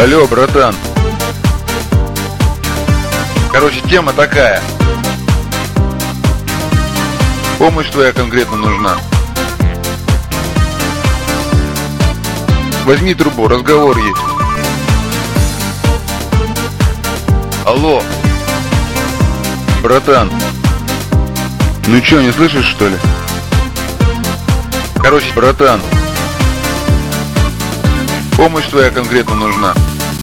Алло, братан. Короче, тема такая. Помощь твоя конкретно нужна. Возьми трубу, разговор есть. Алло. Братан. Ну чё, не слышишь, что ли? Короче, братан. Помощь твоя конкретно нужна.